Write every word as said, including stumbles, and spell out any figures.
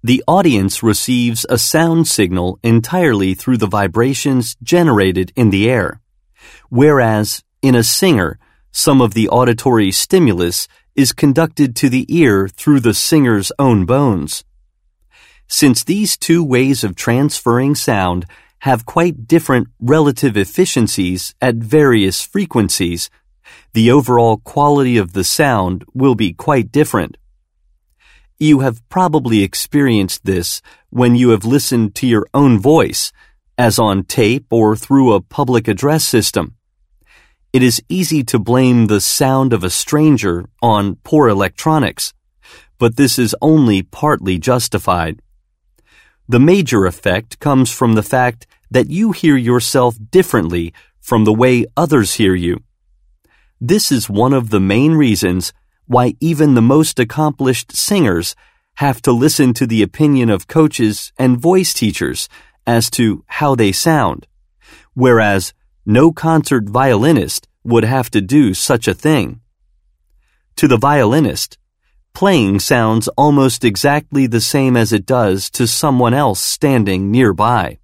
The audience receives a sound signal entirely through the vibrations generated in the air, whereas in a singer, some of the auditory stimulus is conducted to the ear through the singer's own bones. Since these two ways of transferring sound have quite different relative efficiencies at various frequencies, the overall quality of the sound will be quite different. You have probably experienced this when you have listened to your own voice, as on tape or through a public address system. It is easy to blame the sound of a stranger on poor electronics, but this is only partly justified. The major effect comes from the fact that you hear yourself differently from the way others hear you. This is one of the main reasons why even the most accomplished singers have to listen to the opinion of coaches and voice teachers as to how they sound, whereas no concert violinist would have to do such a thing. To the violinist, playing sounds almost exactly the same as it does to someone else standing nearby.